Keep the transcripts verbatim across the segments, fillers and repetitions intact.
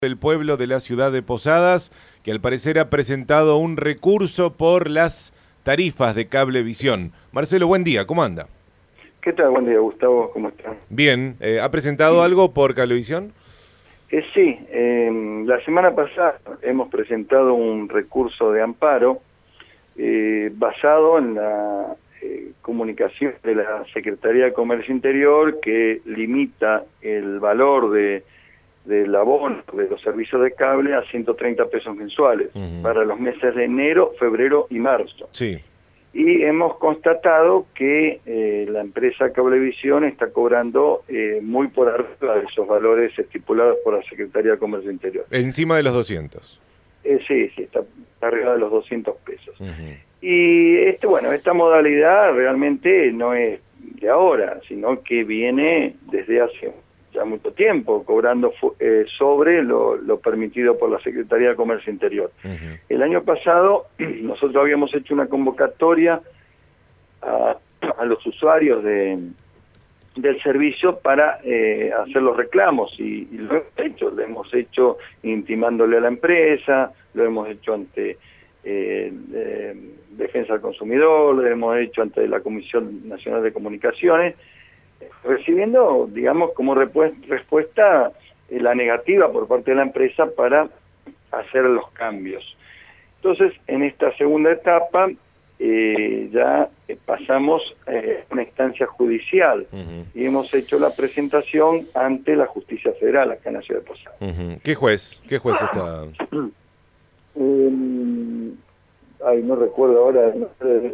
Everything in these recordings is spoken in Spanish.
del pueblo de la ciudad de Posadas, que al parecer ha presentado un recurso por las tarifas de Cablevisión. Marcelo, buen día, ¿cómo anda? ¿Qué tal? Buen día, Gustavo, ¿cómo estás? Bien, eh, ¿ha presentado algo por Cablevisión? Eh, sí, eh, la semana pasada hemos presentado un recurso de amparo eh, basado en la eh, comunicación de la Secretaría de Comercio Interior, que limita el valor de del abono de los servicios de cable a ciento treinta pesos mensuales uh-huh. para los meses de enero, febrero y marzo. Sí. Y hemos constatado que eh, la empresa Cablevisión está cobrando eh, muy por arriba de esos valores estipulados por la Secretaría de Comercio Interior. Encima de los doscientos. Eh, sí, sí, está arriba de los doscientos pesos. Uh-huh. Y este, bueno, esta modalidad realmente no es de ahora, sino que viene desde hace ya mucho tiempo, cobrando eh, sobre lo, lo permitido por la Secretaría de Comercio Interior. Uh-huh. El año pasado nosotros habíamos hecho una convocatoria a, a los usuarios de, del servicio para eh, hacer los reclamos, y, y lo hemos hecho, lo hemos hecho intimándole a la empresa, lo hemos hecho ante eh, eh, Defensa del Consumidor, lo hemos hecho ante la Comisión Nacional de Comunicaciones, recibiendo, digamos, como respuesta eh, la negativa por parte de la empresa para hacer los cambios. Entonces, en esta segunda etapa, eh, ya eh, pasamos eh, a una instancia judicial uh-huh. y hemos hecho la presentación ante la Justicia Federal acá en la ciudad de Posadas. Uh-huh. ¿Qué juez? ¿Qué juez está...? eh, Ay, no recuerdo ahora, el,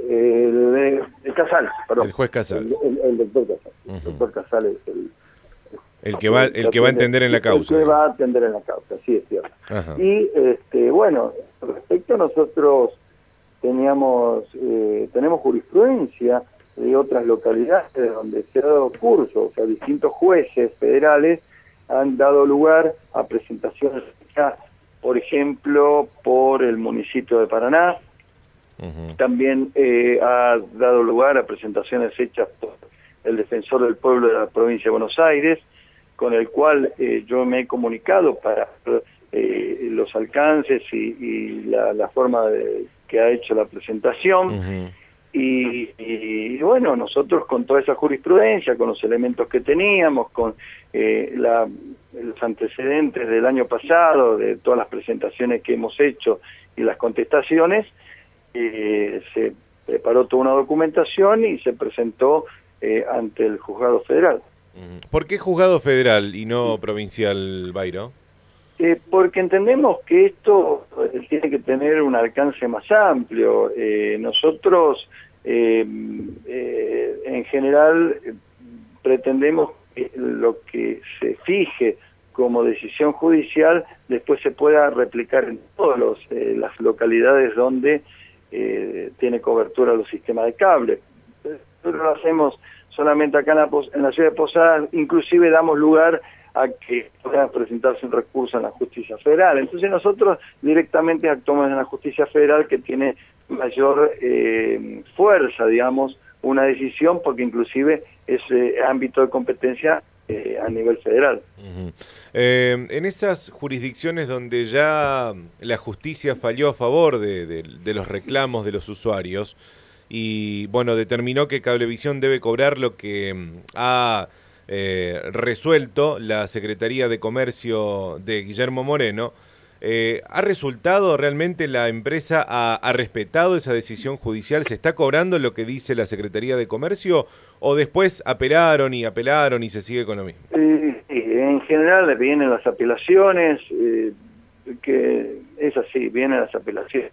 el, el Casal, perdón. El juez Casal. El, el, el doctor Casal. Uh-huh. El doctor Casal es el... El que va, el que va a entender en la causa. El que va a atender en la causa, sí, es cierto. Ajá. Y, este, bueno, respecto a nosotros teníamos, eh, tenemos jurisprudencia de otras localidades donde se ha dado curso, o sea, distintos jueces federales han dado lugar a presentaciones, por ejemplo, por el municipio de Paraná. Uh-huh. También eh, ha dado lugar a presentaciones hechas por el defensor del pueblo de la provincia de Buenos Aires, con el cual eh, yo me he comunicado para eh, los alcances y, y la, la forma de, que ha hecho la presentación. Uh-huh. y, y bueno, nosotros con toda esa jurisprudencia, con los elementos que teníamos, con eh, la, los antecedentes del año pasado, de todas las presentaciones que hemos hecho y las contestaciones, Eh, se preparó toda una documentación y se presentó eh, ante el juzgado federal. ¿Por qué juzgado federal y no provincial, Bayro? Eh, porque entendemos que esto eh, tiene que tener un alcance más amplio. Eh, nosotros, eh, eh, en general, eh, pretendemos que lo que se fije como decisión judicial después se pueda replicar en todas los, eh, las localidades donde Eh, tiene cobertura los sistemas de cable. Nosotros lo hacemos solamente acá en la, en la ciudad de Posadas, inclusive damos lugar a que pueda presentarse un recurso en la justicia federal. Entonces nosotros directamente actuamos en la justicia federal, que tiene mayor eh, fuerza, digamos, una decisión, porque inclusive es eh, ámbito de competencia Eh, a nivel federal. Uh-huh. Eh, en esas jurisdicciones donde ya la justicia falló a favor de, de, de los reclamos de los usuarios y, bueno, determinó que Cablevisión debe cobrar lo que ha eh, resuelto la Secretaría de Comercio de Guillermo Moreno, eh, ¿ha resultado realmente la empresa ha, ha respetado esa decisión judicial? ¿Se está cobrando lo que dice la Secretaría de Comercio o después apelaron y apelaron y se sigue con lo mismo? Eh, en general vienen las apelaciones, eh, que es así, vienen las apelaciones.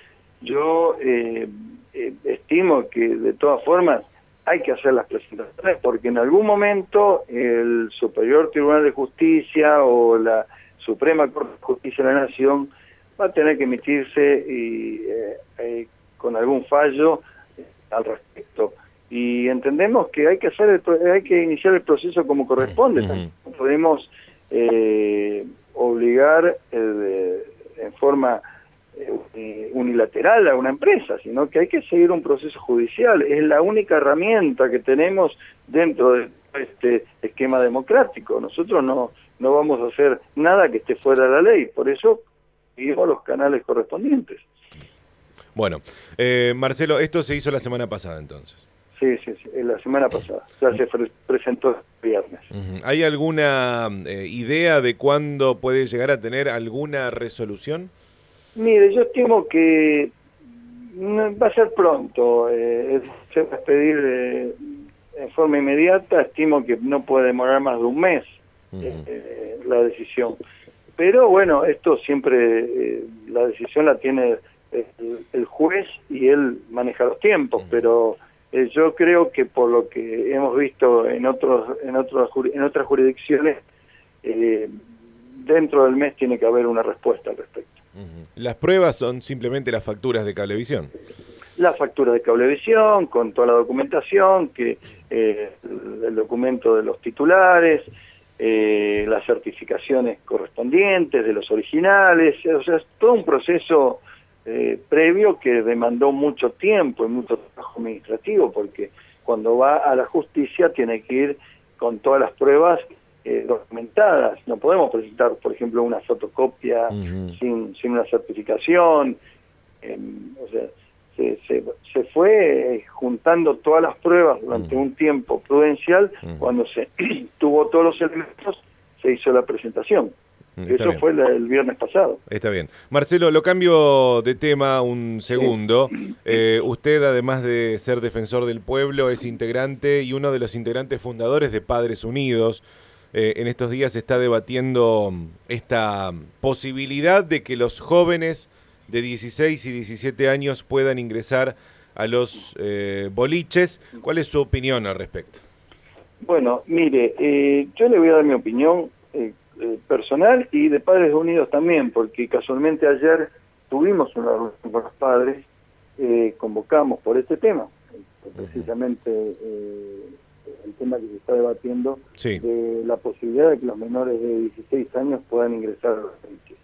Yo eh, eh, estimo que de todas formas hay que hacer las presentaciones, porque en algún momento el Superior Tribunal de Justicia o la Suprema Corte de Justicia de la Nación va a tener que emitirse y, eh, eh, con algún fallo eh, al respecto. Y entendemos que hay que hacer el, hay que iniciar el proceso como corresponde. Uh-huh. No podemos eh, obligar eh, en forma eh, unilateral a una empresa, sino que hay que seguir un proceso judicial. Es la única herramienta que tenemos dentro de este esquema democrático. Nosotros no no vamos a hacer nada que esté fuera de la ley, por eso seguimos los canales correspondientes. Bueno, eh, Marcelo, esto se hizo la semana pasada entonces. Sí, sí, sí, la semana pasada, ya se presentó el viernes. Uh-huh. ¿Hay alguna eh, idea de cuándo puede llegar a tener alguna resolución? Mire, yo estimo que va a ser pronto, eh, se va a expedir eh, en forma inmediata, estimo que no puede demorar más de un mes uh-huh. eh, la decisión. Pero bueno, esto siempre, eh, la decisión la tiene el, el juez y él maneja los tiempos, uh-huh. pero eh, yo creo que por lo que hemos visto en otros en otros en otras jurisdicciones, eh, dentro del mes tiene que haber una respuesta al respecto. Uh-huh. ¿Las pruebas son simplemente las facturas de Cablevisión? Las facturas de Cablevisión, con toda la documentación, que eh, el, el documento de los titulares, eh, las certificaciones correspondientes de los originales, o sea, es todo un proceso eh, previo que demandó mucho tiempo y mucho trabajo administrativo, porque cuando va a la justicia tiene que ir con todas las pruebas eh, documentadas. No podemos presentar, por ejemplo, una fotocopia uh-huh. sin, sin una certificación, eh, o sea, Se, se, se fue eh, juntando todas las pruebas durante uh-huh. un tiempo prudencial. Uh-huh. Cuando se tuvo todos los elementos, se hizo la presentación. Está Eso bien. Fue la, el viernes pasado. Está bien. Marcelo, lo cambio de tema un segundo. Sí. Eh, usted, además de ser defensor del pueblo, es integrante y uno de los integrantes fundadores de Padres Unidos. Eh, en estos días se está debatiendo esta posibilidad de que los jóvenes de dieciséis y diecisiete años puedan ingresar a los eh, boliches. ¿Cuál es su opinión al respecto? Bueno, mire, eh, yo le voy a dar mi opinión eh, eh, personal y de Padres Unidos también, porque casualmente ayer tuvimos una reunión con los padres, eh, convocamos por este tema, precisamente eh, el tema que se está debatiendo, sí. de la posibilidad de que los menores de dieciséis años puedan ingresar a los boliches.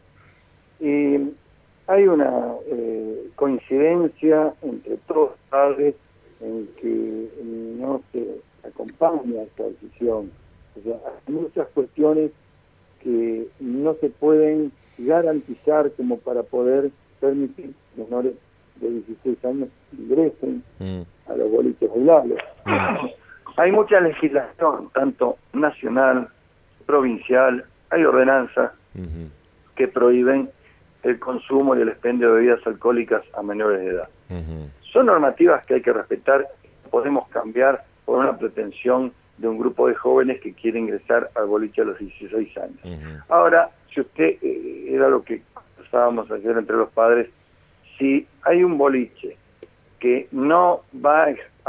Y hay una eh, coincidencia entre todos los padres en que no se acompaña esta decisión. O sea, hay muchas cuestiones que no se pueden garantizar como para poder permitir que menores de dieciséis años ingresen mm. a los boliches bailables. Mm. Hay mucha legislación, tanto nacional, provincial, hay ordenanzas mm-hmm. que prohíben el consumo y el expendio de bebidas alcohólicas a menores de edad. Uh-huh. Son normativas que hay que respetar, podemos cambiar por una pretensión de un grupo de jóvenes que quiere ingresar al boliche a los dieciséis años. Uh-huh. Ahora, si usted, eh, era lo que estábamos ayer entre los padres, si hay un boliche que no va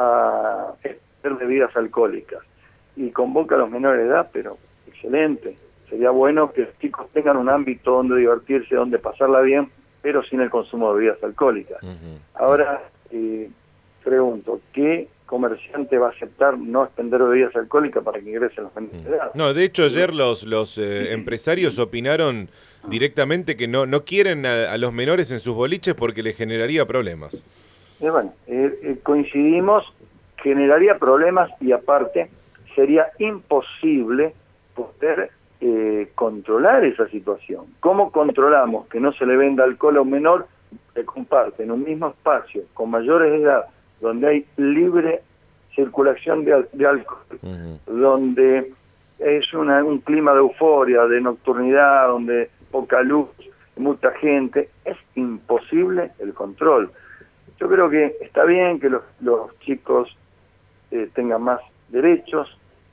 a expendir bebidas alcohólicas y convoca a los menores de edad, pero excelente. Sería bueno que los chicos tengan un ámbito donde divertirse, donde pasarla bien, pero sin el consumo de bebidas alcohólicas. Uh-huh. Ahora, eh, pregunto, ¿qué comerciante va a aceptar no expender bebidas alcohólicas para que ingresen los menores de edad? No, de hecho ayer los los eh, empresarios opinaron directamente que no no quieren a, a los menores en sus boliches porque les generaría problemas. Eh, bueno, eh, eh, coincidimos, generaría problemas y aparte sería imposible poder Eh, controlar esa situación. ¿Cómo controlamos que no se le venda alcohol a un menor que comparte en un mismo espacio con mayores de edad, donde hay libre circulación de, de alcohol, uh-huh. donde es una, un clima de euforia, de nocturnidad, donde poca luz, mucha gente? Es imposible el control. Yo creo que está bien que los, los chicos eh, tengan más derechos,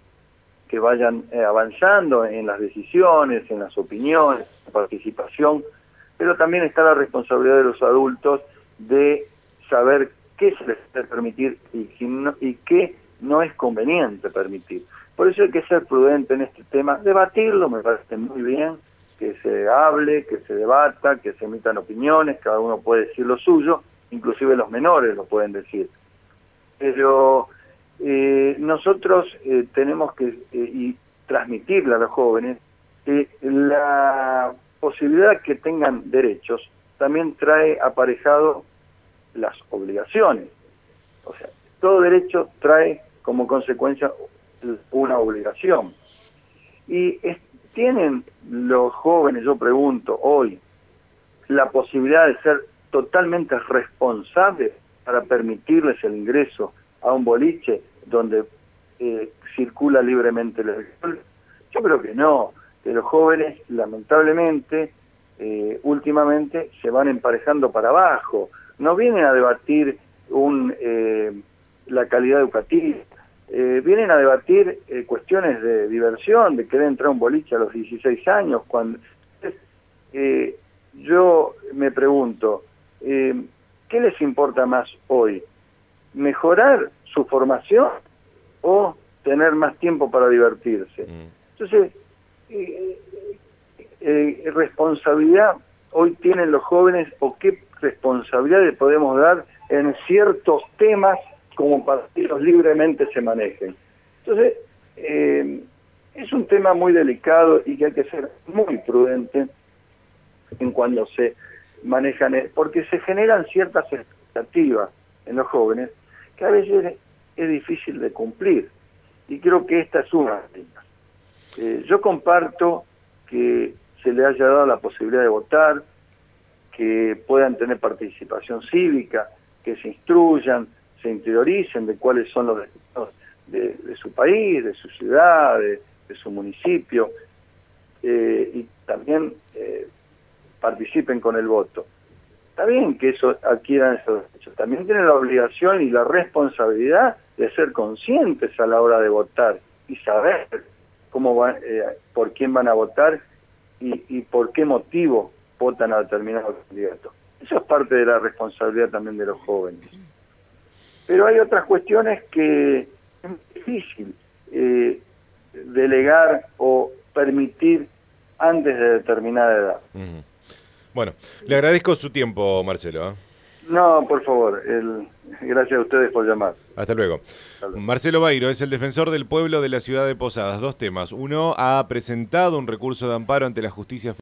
que vayan eh, avanzando en las decisiones, en las opiniones, en la participación, pero también está la responsabilidad de los adultos de saber qué se les debe permitir y qué no, y qué no es conveniente permitir. Por eso hay que ser prudente en este tema, debatirlo, me parece muy bien, que se hable, que se debata, que se emitan opiniones, cada uno puede decir lo suyo, inclusive los menores lo pueden decir. Pero Eh, nosotros eh, tenemos que eh, y transmitirle a los jóvenes que la posibilidad que tengan derechos también trae aparejado las obligaciones. O sea, todo derecho trae como consecuencia una obligación. Y es, ¿tienen los jóvenes, yo pregunto, hoy, la posibilidad de ser totalmente responsables para permitirles el ingreso a un boliche donde eh, circula libremente el alcohol? Yo creo que no, que los jóvenes, lamentablemente, eh, últimamente se van emparejando para abajo, no vienen a debatir un, eh, la calidad educativa, eh, vienen a debatir eh, cuestiones de diversión, de querer entrar a un boliche a los dieciséis años, cuando eh, yo me pregunto, eh, ¿qué les importa más hoy? ¿Mejorar su formación o tener más tiempo para divertirse? Entonces, eh, eh, responsabilidad hoy tienen los jóvenes, o qué responsabilidad le podemos dar en ciertos temas como para que ellos libremente se manejen. Entonces, eh, es un tema muy delicado y que hay que ser muy prudente en cuando se manejan, porque se generan ciertas expectativas en los jóvenes que a veces es difícil de cumplir, y creo que esta es una de ellas. Eh, yo comparto que se le haya dado la posibilidad de votar, que puedan tener participación cívica, que se instruyan, se interioricen de cuáles son los destinos de, de su país, de su ciudad, de, de su municipio, eh, y también eh, participen con el voto. Está bien que eso adquieran esos derechos, también tienen la obligación y la responsabilidad de ser conscientes a la hora de votar y saber cómo van, eh, por quién van a votar y, y por qué motivo votan a determinados candidatos. Eso es parte de la responsabilidad también de los jóvenes. Pero hay otras cuestiones que es difícil eh, delegar o permitir antes de determinada edad. Uh-huh. Bueno, le agradezco su tiempo, Marcelo. ¿eh? No, por favor, el, gracias a ustedes por llamar. Hasta luego. Hasta luego. Marcelo Bairo es el defensor del pueblo de la ciudad de Posadas. Dos temas. Uno, ha presentado un recurso de amparo ante la justicia